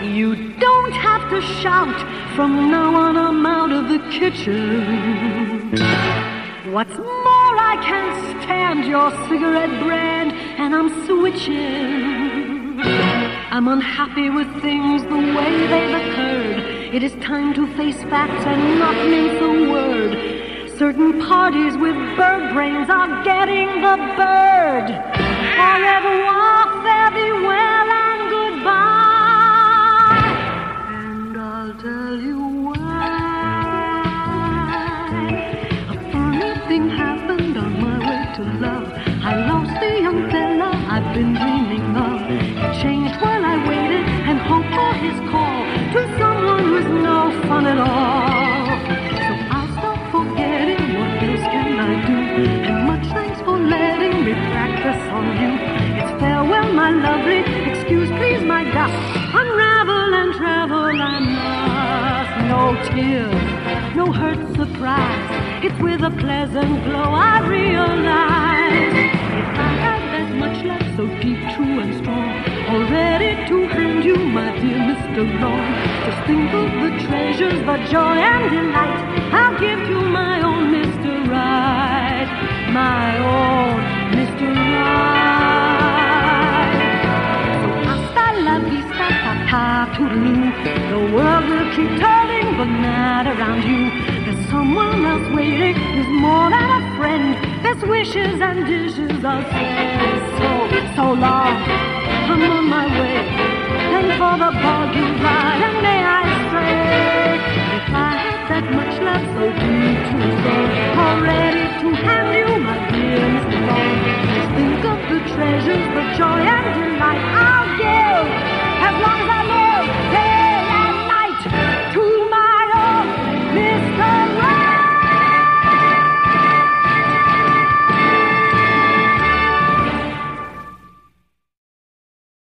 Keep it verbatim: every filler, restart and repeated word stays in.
You don't have to shout. From now on I'm out of the kitchen. What's more, I can't stand your cigarette brand, and I'm switching. I'm unhappy with things the way they've occurred. It is time to face facts and not mince a word. Certain parties with bird brains are getting the bird. Au revoir, fare thee well, and goodbye. And I'll tell you why. A funny thing happened on my way to love. I lost the young fella I've been dreaming of. He changed while I waited and hoped for his call to someone who's no fun at all. So I'll stop forgetting. What else can I do? And much thanks for letting me practice on you. It's farewell, my lovely. Excuse, please, my duck. Unravel and travel I'm lost. No tears, no hurt surprise. It's with a pleasant glow I realize. If I had that much love, so deep, true and strong, all ready to hand you, my dear Mister Wrong. Just think of the treasures, the joy and delight I'll give to my own Mister Right. My own Mister Right. So hasta la vista, ta-ta, toodaloo. The world will keep turning, but not around you. There's someone else waiting who's more than a friend. Best wishes and dishes I'll say. So, so long, I'm on my way. Thanks for the buggy ride, and may I say, if I had that much love so deep to say, all ready to hand you, my dear Mister Wrong. Just think of the treasures, the joy and delight I'll give